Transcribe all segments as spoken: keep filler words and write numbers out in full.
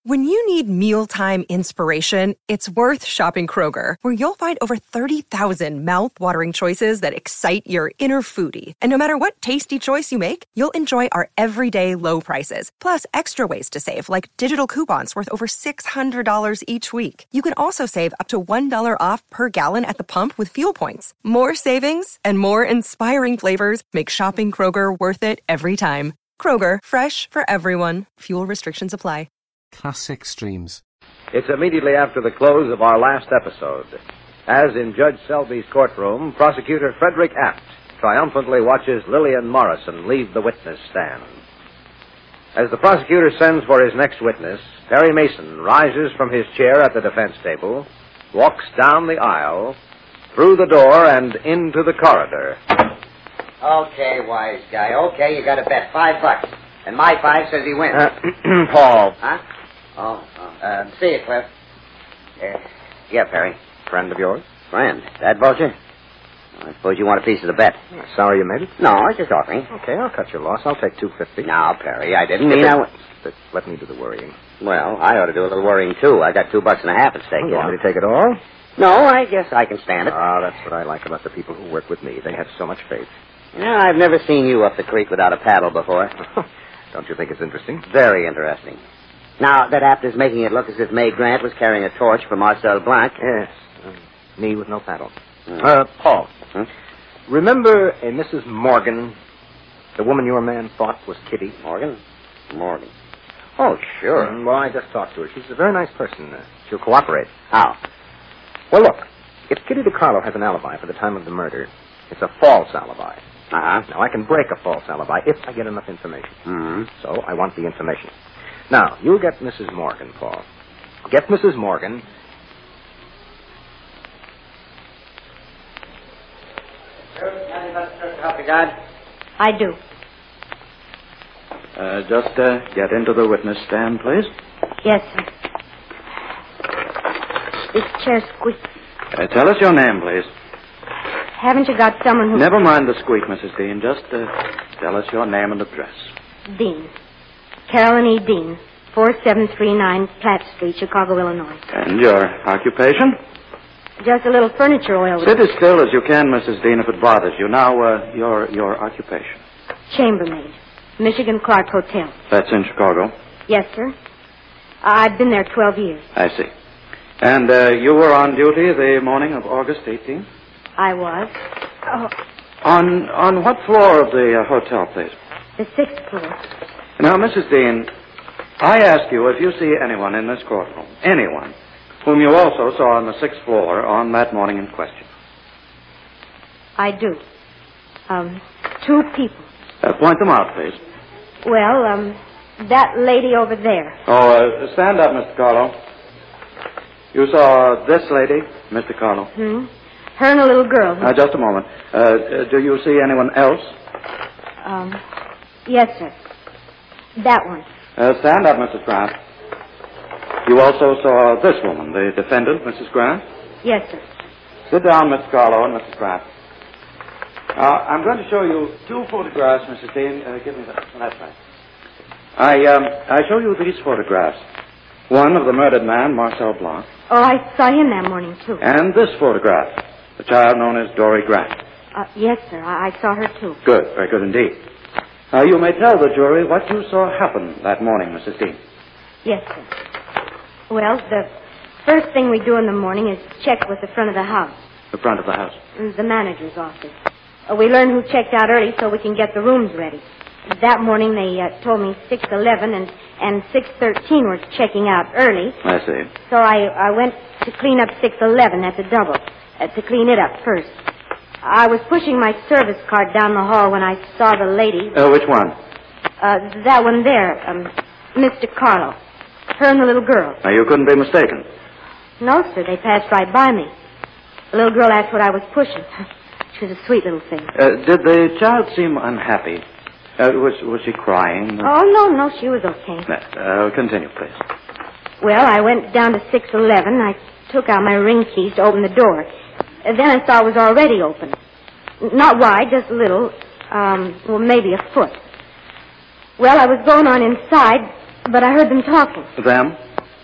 When you need mealtime inspiration, it's worth shopping Kroger, where you'll find over thirty thousand mouth-watering choices that excite your inner foodie. And no matter what tasty choice you make, you'll enjoy our everyday low prices, plus extra ways to save, like digital coupons worth over six hundred dollars each week. You can also save up to one dollar off per gallon at the pump with fuel points. More savings and more inspiring flavors make shopping Kroger worth it every time. Kroger, fresh for everyone. Fuel restrictions apply. Classic Streams. It's immediately after the close of our last episode. As in Judge Selby's courtroom, prosecutor Frederick Apt triumphantly watches Lillian Morrison leave the witness stand. As the prosecutor sends for his next witness, Perry Mason rises from his chair at the defense table, walks down the aisle, through the door, and into the corridor. Okay, wise guy. Okay, you got to bet five bucks. And my five says he wins. Uh, Paul. Huh? Oh, oh. Uh, see you, Cliff. Uh, yeah, Perry. Friend of yours? Friend? That vulture? Well, I suppose you want a piece of the bet. Sorry you made it? No, I was just offering. Okay, I'll cut your loss. I'll take two fifty. No, Perry, I didn't mean I... W- Let me do the worrying. Well, I ought to do a little worrying, too. I got two bucks and a half at stake. Oh, you want me to take it all? No, I guess I can stand it. Ah, that's what I like about the people who work with me. They have so much faith. Yeah, I've never seen you up the creek without a paddle before. Don't you think it's interesting? Very interesting. Now, that Apt is making it look as if May Grant was carrying a torch for Marcel Blanc. Yes. Um, me with no paddle. Hmm. Uh, Paul. Hmm? Remember a Missus Morgan, the woman your man thought was Kitty? Morgan? Morgan. Oh, sure. Mm, well, I just talked to her. She's a very nice person. Uh, she'll cooperate. How? Well, look, if Kitty DiCarlo has an alibi for the time of the murder, it's a false alibi. Uh-huh. Now, I can break a false alibi if I get enough information. Mm-hmm. So, I want the information. Now, you get Missus Morgan, Paul. Get Missus Morgan. I do. Uh, just uh, get into the witness stand, please. Yes, sir. This chair squeaks. Uh, tell us your name, please. Haven't you got someone who... Never mind the squeak, Missus Dean. Just uh, tell us your name and address. Dean. Carolyn E. Dean. four seven three nine Platt Street, Chicago, Illinois. And your occupation? Just a little furniture oil. Sit as still as you can, Missus Dean, if it bothers you. Now, uh, your your occupation. Chambermaid. Michigan Clark Hotel. That's in Chicago? Yes, sir. I've been there twelve years. I see. And uh, you were on duty the morning of August eighteenth? I was. Oh, On on what floor of the uh, hotel, please? the sixth floor. Now, Missus Dean, I ask you if you see anyone in this courtroom, anyone, whom you also saw on the sixth floor on that morning in question. I do. Um, two people. Uh, point them out, please. Well, um, that lady over there. Oh, uh, stand up, Mister Carlo. You saw this lady, Mister Carlo? Hmm? Her and a little girl. Uh, just a moment. Uh, uh, do you see anyone else? Um, yes, sir. That one. Uh, stand up, Missus Grant. You also saw this woman, the defendant, Missus Grant? Yes, sir. Sit down, Mister Carlo and Missus Grant. Now, I'm going to show you two photographs, Missus Dean. Uh, give me that. That's right. I, um, I show you these photographs. One of the murdered man, Marcel Blanc. Oh, I saw him that morning, too. And this photograph, the child known as Dory Grant. Uh, yes, sir. I, I saw her, too. Good, very good indeed. Now, you may tell the jury what you saw happen that morning, Missus Dean. Yes, sir. Well, the first thing we do in the morning is check with the front of the house. The front of the house. The manager's office. Uh, we learn who checked out early so we can get the rooms ready. That morning they uh, told me six eleven and, and six thirteen were checking out early. I see. So I, I went to clean up six eleven at the double, uh, to clean it up first. I was pushing my service cart down the hall when I saw the lady. Uh, which one? Uh, that one there, um, Mister Carlo. Her and the little girl. Now, you couldn't be mistaken. No, sir, they passed right by me. The little girl asked what I was pushing. She was a sweet little thing. Uh, did the child seem unhappy? Uh, was was she crying? Oh, no, no, she was okay. Uh, continue, please. Well, I went down to six eleven. I took out my ring keys to open the door. And then I saw it was already open. Not wide, just a little. Um, well, maybe a foot. Well, I was going on inside, but I heard them talking. Them?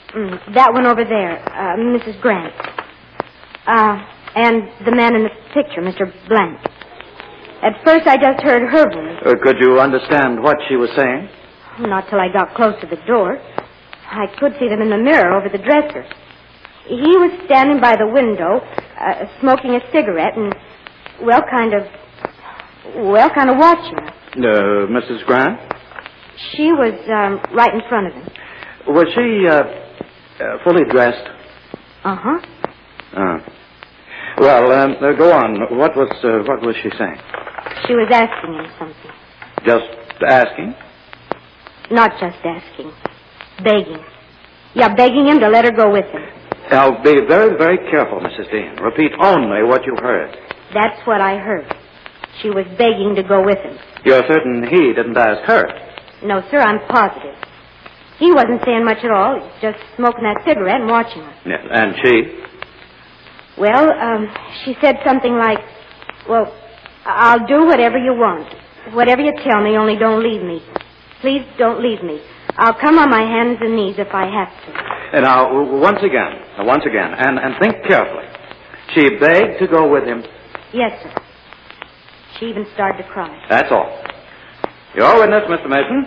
Mm, that one over there, uh, Missus Grant. Uh, and the man in the picture, Mister Blank. At first, I just heard her voice. Uh, could you understand what she was saying? Not till I got close to the door. I could see them in the mirror over the dresser. He was standing by the window, uh, smoking a cigarette and, well, kind of, well, kind of watching her. Uh, Missus Grant? She was um, right in front of him. Was she uh, uh, fully dressed? Uh-huh. Uh. Well, um, uh, go on. What was uh, what was she saying? She was asking him something. Just asking? Not just asking. Begging. Yeah, begging him to let her go with him. Now, be very, very careful, Missus Dean. Repeat only what you heard. That's what I heard. She was begging to go with him. You're certain he didn't ask her? No, sir, I'm positive. He wasn't saying much at all, just smoking that cigarette and watching her. Yeah, and she? Well, um, she said something like, well, I'll do whatever you want. Whatever you tell me, only don't leave me. Please don't leave me. I'll come on my hands and knees if I have to. And now, once again, once again, and, and think carefully. She begged to go with him? Yes, sir. She even started to cry. That's all. Your witness, Mister Mason.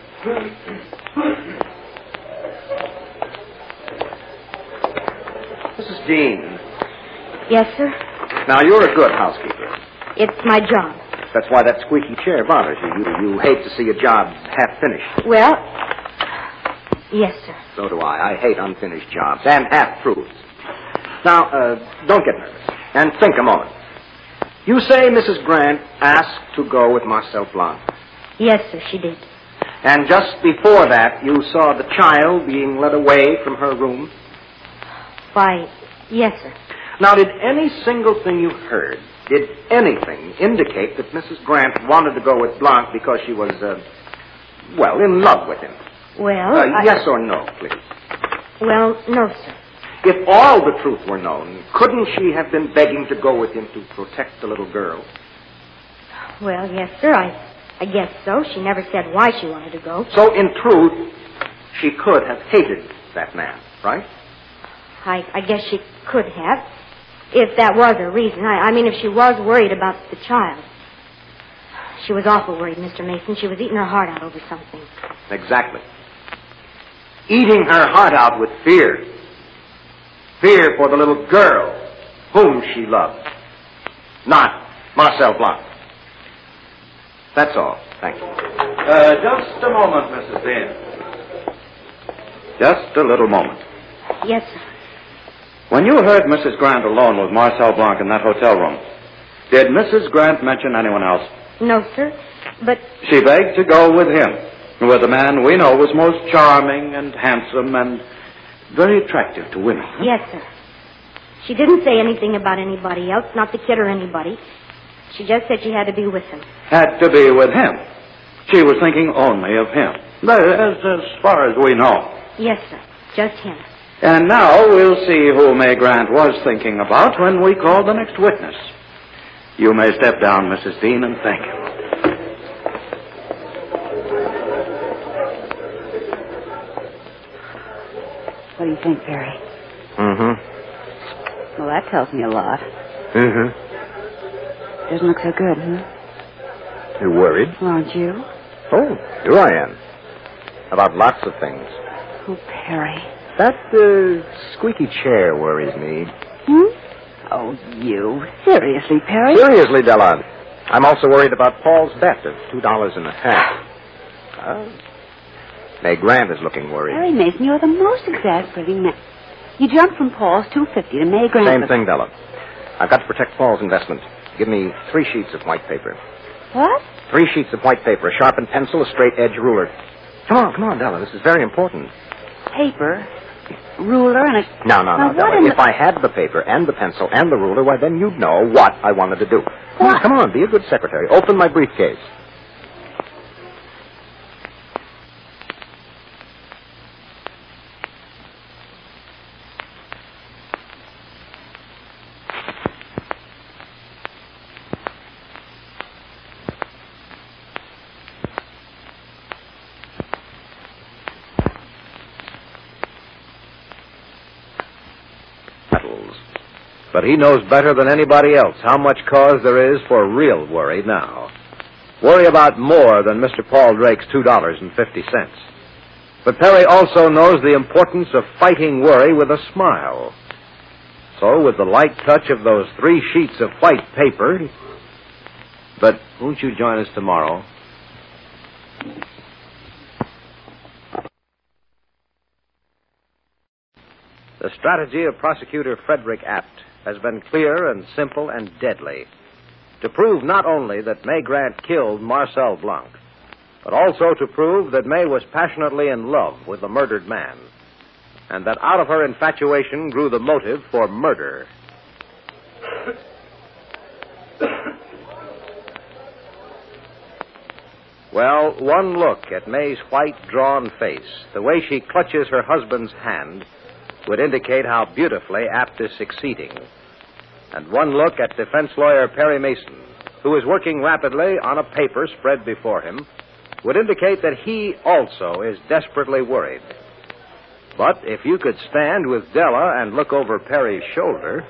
Missus Dean. Yes, sir? Now, you're a good housekeeper. It's my job. That's why that squeaky chair bothers you. You, you hate to see a job half finished. Well, yes, sir. So do I. I hate unfinished jobs and half-truths. Now, uh, don't get nervous. And think a moment. You say Missus Grant asked to go with Marcel Blanc. Yes, sir, she did. And just before that, you saw the child being led away from her room? Why, yes, sir. Now, did any single thing you heard, did anything indicate that Missus Grant wanted to go with Blanc because she was, uh, well, in love with him? Well, uh, I... Yes or no, please? Well, no, sir. If all the truth were known, couldn't she have been begging to go with him to protect the little girl? Well, yes, sir, I... I guess so. She never said why she wanted to go. So, in truth, she could have hated that man, right? I, I guess she could have, if that was her reason. I, I mean, if she was worried about the child. She was awful worried, Mister Mason. She was eating her heart out over something. Exactly. Eating her heart out with fear. Fear for the little girl whom she loved. Not Marcel Blanc. That's all. Thank you. Uh, just a moment, Missus Dean. Just a little moment. Yes, sir. When you heard Missus Grant alone with Marcel Blanc in that hotel room, did Missus Grant mention anyone else? No, sir, but... She begged to go with him, with a man we know was most charming and handsome and very attractive to women. Huh? Yes, sir. She didn't say anything about anybody else, not the kid or anybody. She just said she had to be with him. Had to be with him. She was thinking only of him. As, as far as we know. Yes, sir. Just him. And now we'll see who May Grant was thinking about when we call the next witness. You may step down, Missus Dean, and thank you. What do you think, Barry? Mm-hmm. Well, that tells me a lot. Mm-hmm. Doesn't look so good, huh? You worried? Well, aren't you? Oh, here I am. About lots of things. Oh, Perry. That uh, squeaky chair worries me. Hmm? Oh, you. Seriously, Perry? Seriously, Della. I'm also worried about Paul's bet of two dollars and a half. Uh, May Grant is looking worried. Perry Mason, you're the most exasperating man. You jumped from Paul's two fifty to May Grant. Same thing, Della. I've got to protect Paul's investment. Give me three sheets of white paper. What? Three sheets of white paper, a sharpened pencil, a straight edge ruler. Come on, come on, Della. This is very important. Paper, ruler, and a... No, no, no, now, Della. what If I had the paper and the pencil and the ruler, why, then you'd know what I wanted to do. Come on, What? come on, be a good secretary. Open my briefcase. But he knows better than anybody else how much cause there is for real worry now. Worry about more than Mister Paul Drake's two dollars and fifty cents. But Perry also knows the importance of fighting worry with a smile. So, with the light touch of those three sheets of white paper... But won't you join us tomorrow? The strategy of Prosecutor Frederick Apt has been clear and simple and deadly. To prove not only that May Grant killed Marcel Blanc, but also to prove that May was passionately in love with the murdered man, and that out of her infatuation grew the motive for murder. Well, one look at May's white, drawn face, the way she clutches her husband's hand, would indicate how beautifully Apt is succeeding. And one look at defense lawyer Perry Mason, who is working rapidly on a paper spread before him, would indicate that he also is desperately worried. But if you could stand with Della and look over Perry's shoulder...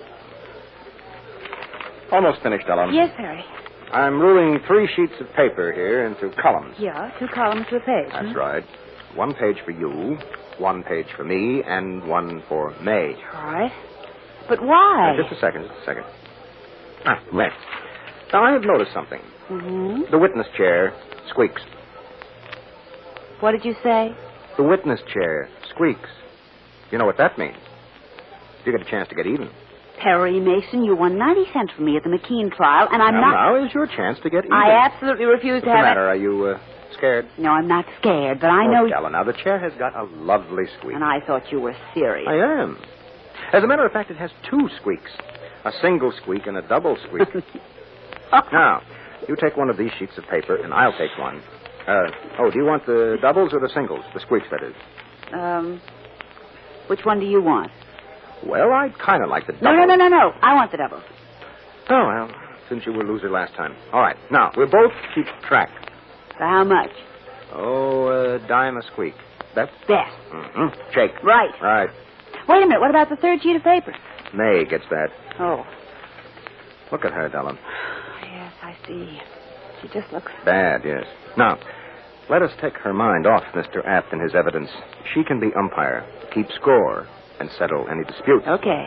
Almost finished, Della. Yes, Perry. I'm ruling three sheets of paper here into columns. Yeah, two columns to a page. That's hmm? right. One page for you, one page for me, and one for May. All right. But why? Now, just a second, just a second. Ah, May. Now, I have noticed something. Mm-hmm. The witness chair squeaks. What did you say? The witness chair squeaks. You know what that means. You get a chance to get even. Perry Mason, you won ninety cents from me at the McKean trial, and I'm now, not... Now is your chance to get even. I absolutely refuse What's to have the matter? it. Are you uh, scared? No, I'm not scared, but I oh, know... Della, now, the chair has got a lovely squeak. And I thought you were serious. I am. As a matter of fact, it has two squeaks. A single squeak and a double squeak. Now, you take one of these sheets of paper, and I'll take one. Uh, oh, do you want the doubles or the singles? The squeaks, that is. Um, which one do you want? Well, I'd kind of like the doubles. No, no, no, no, no. I want the doubles. Oh, well, since you were loser last time. All right. Now, we'll both keep track. For how much? Oh, a dime a squeak. That's... Best. Mm-hmm. Shake. Right. Right. Wait a minute. What about the third sheet of paper? May gets that. Oh. Look at her, Della. Yes, I see. She just looks... Bad, yes. Now, let us take her mind off Mister Apt and his evidence. She can be umpire, keep score, and settle any dispute. Okay.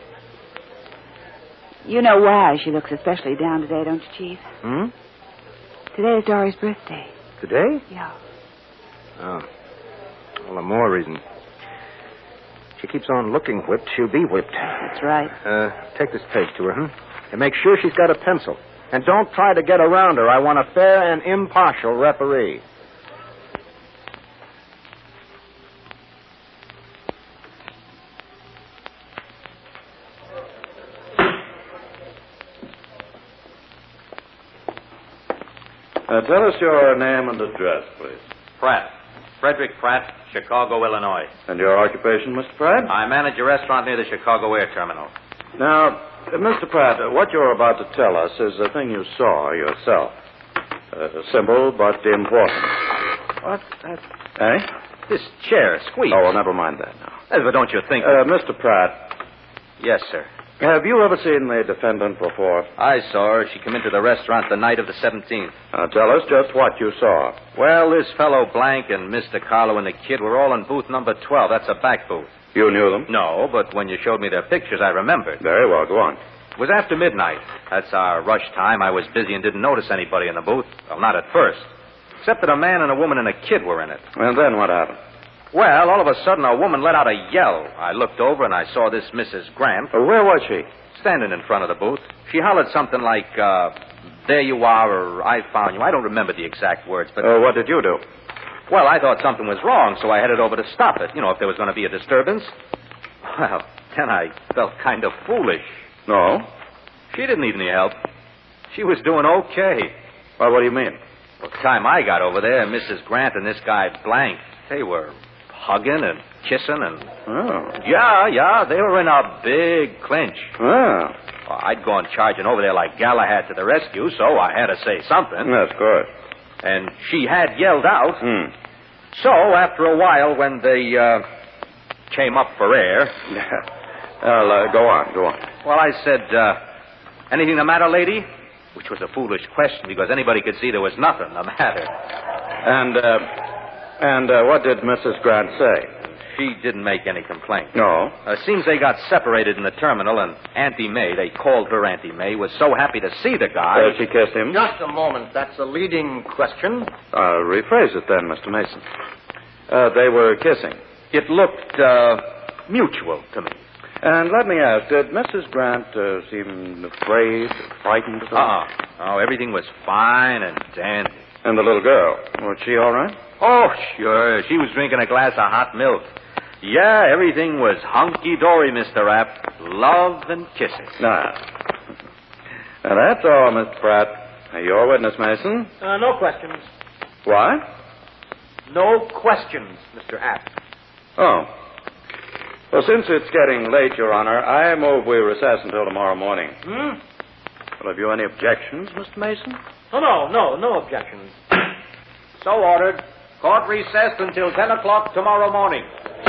You know why she looks especially down today, don't you, Chief? Hmm? Today is Dory's birthday. Today? Yeah. Oh. All the more reason. She keeps on looking whipped, she'll be whipped. That's right. Uh, take this page to her, huh? And make sure she's got a pencil. And don't try to get around her. I want a fair and impartial referee. Uh, tell us your name and address, please. Pratt. Frederick Pratt, Chicago, Illinois. And your occupation, Mister Pratt? I manage a restaurant near the Chicago Air Terminal. Now, uh, Mister Pratt, uh, what you're about to tell us is a thing you saw yourself. Uh, simple but important. What? That... Eh? This chair squeaks. Oh, well, never mind that now. Uh, but don't you think... Uh, Mister Pratt. Yes, sir. Have you ever seen the defendant before? I saw her. She came into the restaurant the night of the seventeenth. Now, tell us just what you saw. Well, this fellow Blank and Mister Carlo and the kid were all in booth number twelve. That's a back booth. You knew them? No, but when you showed me their pictures, I remembered. Very well, go on. It was after midnight. That's our rush time. I was busy and didn't notice anybody in the booth. Well, not at first. Except that a man and a woman and a kid were in it. And then what happened? Well, all of a sudden, a woman let out a yell. I looked over and I saw this Missus Grant. Uh, where was she? Standing in front of the booth. She hollered something like, uh, there you are, or I found you. I don't remember the exact words, but... Uh, what did you do? Well, I thought something was wrong, so I headed over to stop it, you know, if there was going to be a disturbance. Well, then I felt kind of foolish. No? She didn't need any help. She was doing okay. Well, what do you mean? Well, the time I got over there, Missus Grant and this guy Blank, they were hugging and kissing and... Oh. Yeah, yeah, they were in a big clinch. Oh. Well, I'd gone charging over there like Galahad to the rescue, so I had to say something. Yes, of course. And she had yelled out. Hmm. So, after a while, when they uh, came up for air... well, uh, go on, go on. Well, I said, uh, anything the matter, lady? Which was a foolish question because anybody could see there was nothing the matter. And, uh, and uh, what did Missus Grant say? She didn't make any complaint. No. Uh, seems they got separated in the terminal, and Auntie May, they called her Auntie May, was so happy to see the guy. Uh, she kissed him? Just a moment. That's a leading question. Uh, rephrase it then, Mister Mason. Uh, they were kissing. It looked, uh, mutual to me. And let me ask, did Missus Grant uh, seem afraid, frightened at all? Uh-uh. Oh, everything was fine and dandy. And the little girl, was she all right? Oh, sure. She was drinking a glass of hot milk. Yeah, everything was hunky-dory, Mister Rapp. Love and kissing. Nah. Now, that's all, Mister Pratt. Your witness, Mason. Uh, no questions. What? No questions, Mister Apt. Oh. Well, since it's getting late, Your Honor, I move we recess until tomorrow morning. Hmm? Well, have you any objections, Mister Mason? Oh, no, no, no objections. So ordered. Court recessed until ten o'clock tomorrow morning.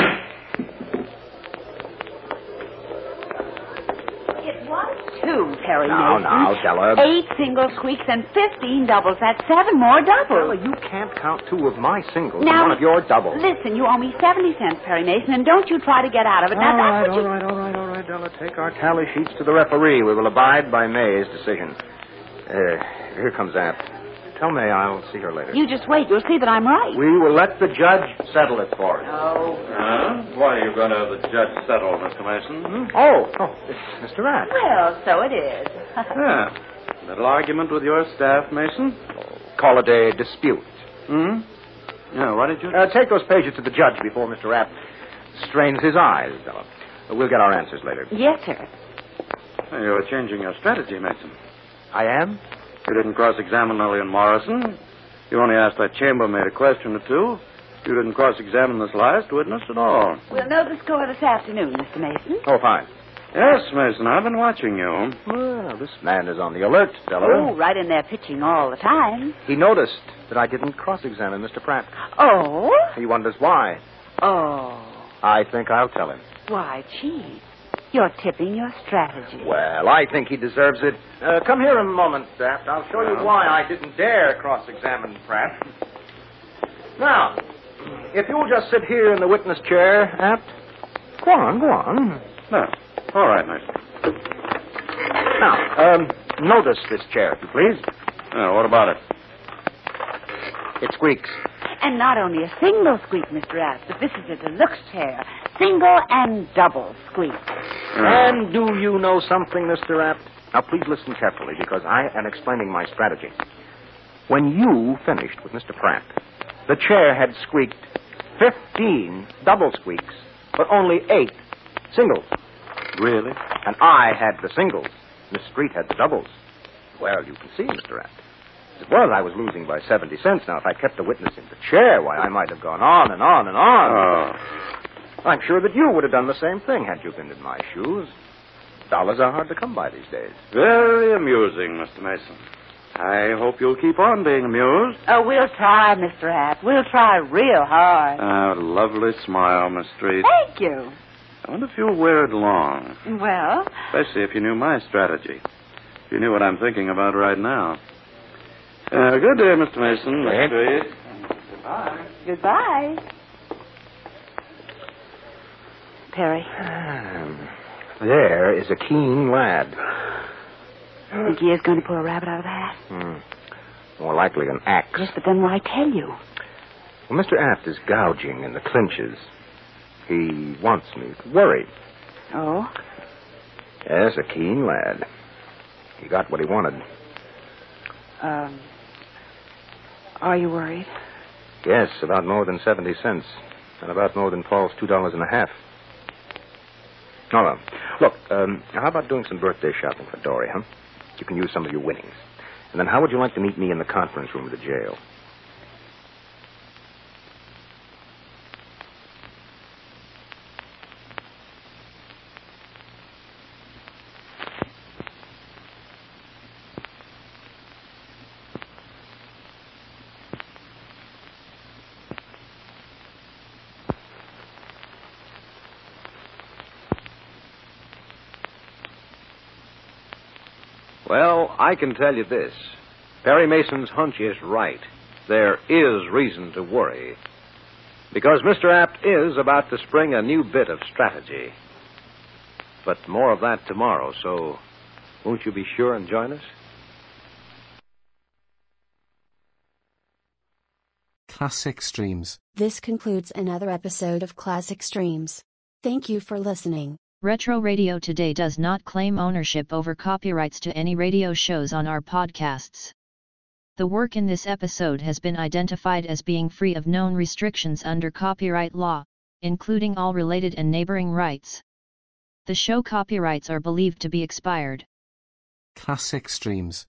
It was two, Perry Now, Mason. now, Della. Eight single squeaks and fifteen doubles. That's seven more doubles. Della, you can't count two of my singles Now, and one of your doubles. Listen, you owe me seventy cents, Perry Mason, and don't you try to get out of it. Now, All that's right, what you... all right, all right, all right, Della. Take our tally sheets to the referee. We will abide by May's decision. Uh, here comes Aunt. Tell May I'll see her later. You just wait. You'll see that I'm right. We will let the judge settle it for us. Oh. Huh? Why are you going to have the judge settle, Mister Mason? Hmm? Oh, oh, it's Mister Rapp. Well, so it is. Yeah. Little argument with your staff, Mason? Call it a dispute. Hmm? Yeah, what did you... Uh, take those pages to the judge before Mister Rapp strains his eyes, Della. We'll get our answers later. Yes, sir. You're changing your strategy, Mason. I am? You didn't cross-examine Lillian Morrison. You only asked that chambermaid a question or two. You didn't cross-examine this last witness at all. We'll know the score this afternoon, Mister Mason. Oh, fine. Yes, Mason, I've been watching you. Well, this man is on the alert, Della. Oh, right in there pitching all the time. He noticed that I didn't cross-examine Mister Pratt. Oh? He wonders why. Oh. I think I'll tell him. Why, gee. You're tipping your strategy. Well, I think he deserves it. Uh, come here a moment, Apt. I'll show you why I didn't dare cross-examine Pratt. Now, if you'll just sit here in the witness chair, Apt. Go on, go on. No. All right, Mason. Now, um, notice this chair, if you please. Uh, what about it? It squeaks. And not only a single squeak, Mister Apt, but this is a deluxe chair. Single and double squeak. And do you know something, Mister Apt? Now, please listen carefully, because I am explaining my strategy. When you finished with Mister Pratt, the chair had squeaked fifteen double squeaks, but only eight singles. Really? And I had the singles. Miss Street had the doubles. Well, you can see, Mister Apt. As it was, I was losing by seventy cents. Now, if I kept the witness in the chair, why, I might have gone on and on and on. Oh. I'm sure that you would have done the same thing had you been in my shoes. Dollars are hard to come by these days. Very amusing, Mister Mason. I hope you'll keep on being amused. Oh, we'll try, Mister Apt. We'll try real hard. Ah, lovely smile, Miss Street. Thank you. I wonder if you'll wear it long. Well? Especially if you knew my strategy. If you knew what I'm thinking about right now. Uh, good day, Mister Mason. Miss Street. Goodbye. Goodbye. Perry. There is a keen lad. Think he is going to pull a rabbit out of the hat? Hmm. More likely an axe. Yes, but then why tell you? Well, Mister Apt is gouging in the clinches. He wants me worried. Oh? Yes, a keen lad. He got what he wanted. Um, are you worried? Yes, about more than seventy cents. And about more than Paul's two dollars and a half. Oh, well. Look, um, how about doing some birthday shopping for Dory, huh? You can use some of your winnings. And then how would you like to meet me in the conference room of the jail? Well, I can tell you this. Perry Mason's hunch is right. There is reason to worry. Because Mister Apt is about to spring a new bit of strategy. But more of that tomorrow, so won't you be sure and join us? Classic Streams. This concludes another episode of Classic Streams. Thank you for listening. Retro Radio Today does not claim ownership over copyrights to any radio shows on our podcasts. The work in this episode has been identified as being free of known restrictions under copyright law, including all related and neighboring rights. The show copyrights are believed to be expired. Classic Streams.